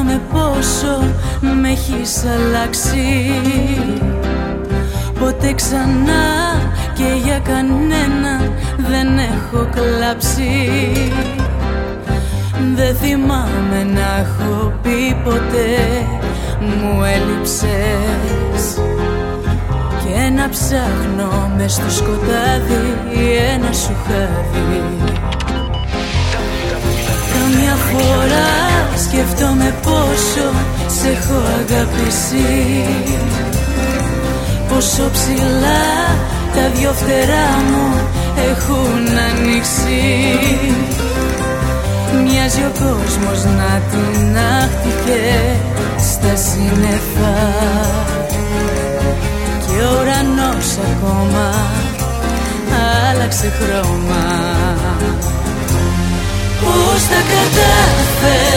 Σκέφτομαι πόσο με έχεις αλλάξει. Ποτέ ξανά και για κανένα δεν έχω κλάψει. Δεν θυμάμαι να έχω πει ποτέ μου έλειψες, και να ψάχνω μες στο σκοτάδι ένα σου χάδι. Καμιά φορά σκέφτομαι πόσο σε έχω αγαπήσει, πόσο ψηλά τα δυο φτερά μου έχουν ανοίξει. Μοιάζει ο κόσμος να τεινάχτηκε στα σύννεφα και ο ουρανός ακόμα άλλαξε χρώμα. Πώς τα κατάφερες